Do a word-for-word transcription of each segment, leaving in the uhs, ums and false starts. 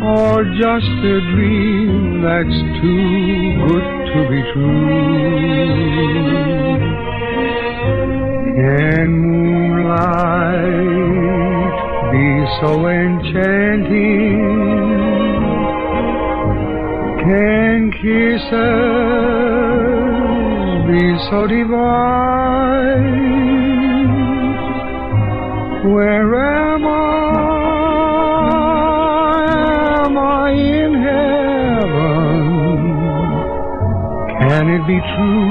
or just a dream that's too good to be true? Can moonlight be so enchanting? Can kisses be so divine? Where am I? Am I in heaven? Can it be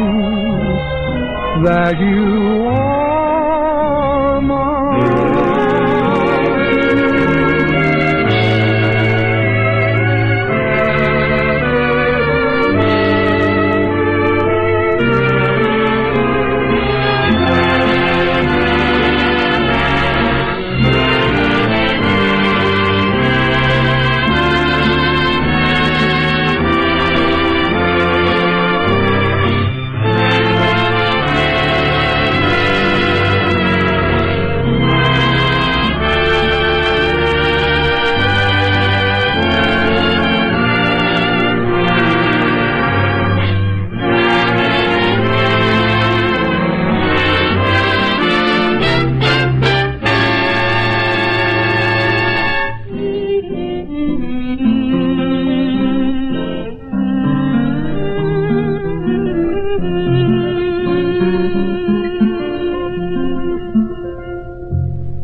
true that you are mine?